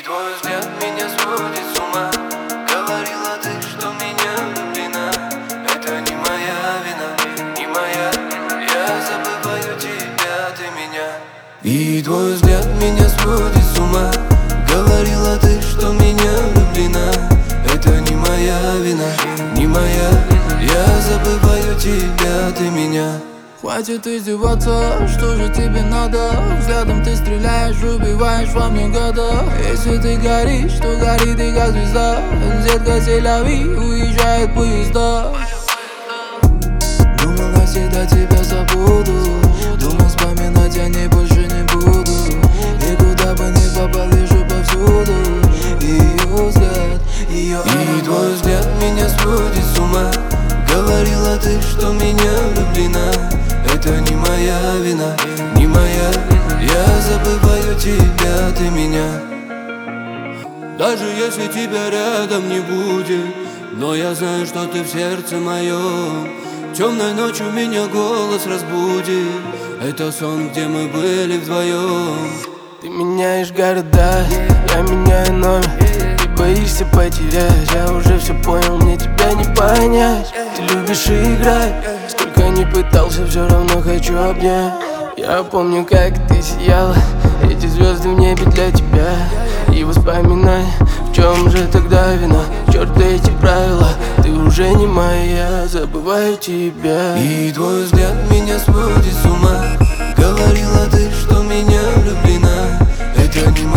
твой взгляд меня сводит с ума. Говорила ты, что меня влюблена. Это не моя вина, не моя. Я забываю тебя, ты меня. И твой взгляд меня сводит с ума. Говорила ты, что меня влюблена. Это не моя вина, не моя. Я забываю тебя, ты меня. Хватит издеваться, что же тебе надо? Взглядом ты стреляешь, убиваешь во мне года. Если ты горишь, то гори ты как звезда. Детка, селяви, уезжают поезда. Думал, навсегда тебя забуду. Думал, вспоминать я больше не буду. И куда бы ни попал, вижу повсюду ее взгляд, ее. И твой взгляд меня сводит с ума. Говорила ты, что меня влюблена. Это не моя вина, не моя. Я забываю тебя, ты меня. Даже если тебя рядом не будет, но я знаю, что ты в сердце моем. Темной ночью меня голос разбудит. Это сон, где мы были вдвоем. Ты меняешь города, я меняю номер. Ты боишься потерять, я уже все понял, мне тебя не понять. Ты любишь играть, сколько не пытался, все равно хочу обнять. Я помню, как ты сияла, эти звезды в небе для тебя. И воспоминай, в чем же тогда вина. Черт, эти правила, ты уже не моя, забываю тебя. И твой взгляд меня сводит с ума. Говорила ты, что меня влюблена. Это не